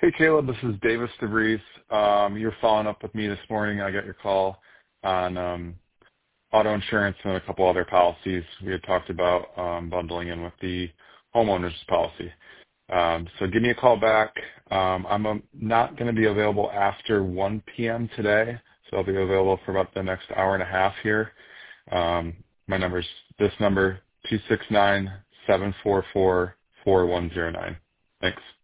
Hey, Caleb, this is Davis DeVries. You're following up with me this morning. I got your call on auto insurance and a couple other policies. We had talked about bundling in with the homeowner's policy. So give me a call back. I'm not going to be available after 1 p.m. today, so I'll be available for about the next hour and a half here. My number's this number, 269-744-4109. Thanks.